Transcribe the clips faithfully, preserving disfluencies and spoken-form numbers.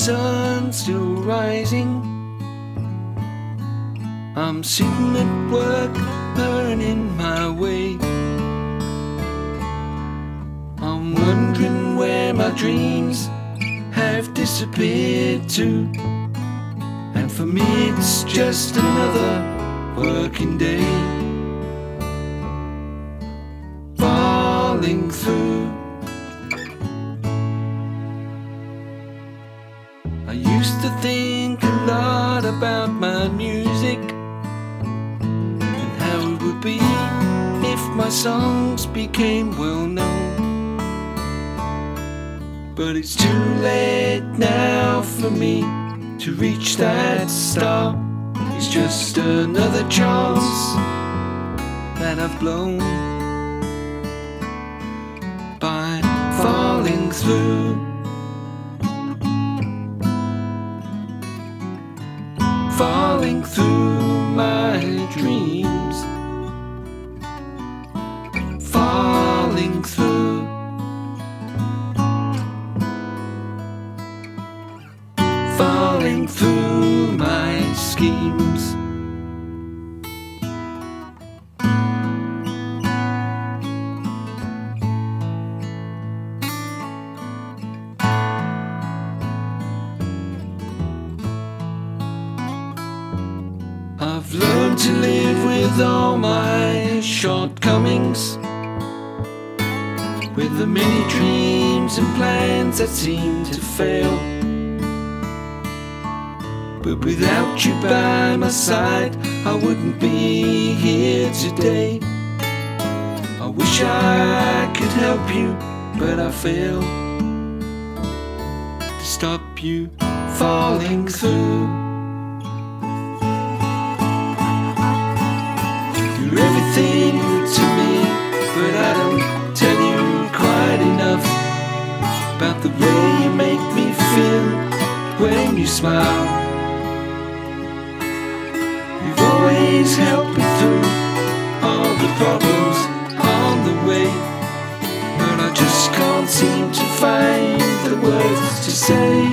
sun still rising. I'm sitting at work, earning my way. I'm wondering where my dreams have disappeared to. And for me it's just another working day. Falling through. I used to think a lot about my music and how it would be if my songs became well known. But it's too late now for me to reach that star. It's just another chance that I've blown by falling through. Falling through my dreams. Falling through. Falling through my schemes. I've learned to live with all my shortcomings, with the many dreams and plans that seem to fail. But without you by my side, I wouldn't be here today. I wish I could help you, but I fail to stop you falling through. You're everything to me, but I don't tell you quite enough about the way you make me feel when you smile. You've always helped me through all the problems on the way, but I just can't seem to find the words to say,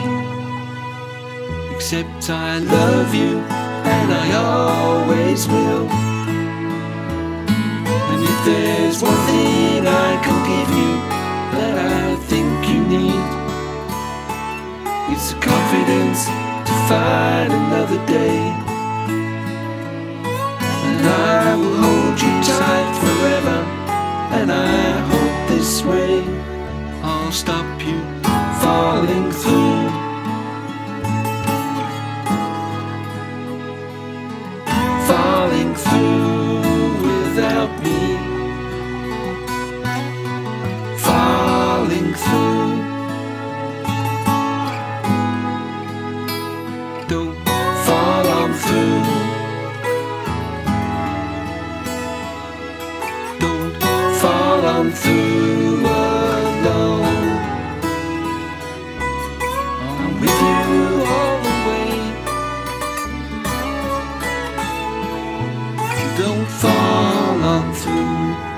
except I love you and I always will. And if there's one thing I can give you that I think you need, it's the confidence to fight another day. And I will hold you tight forever, and I hope this way I'll stop you falling through. Falling through without me. Falling through. Don't fall on through. Fall on through alone. I'm with you all the way. Don't fall on through.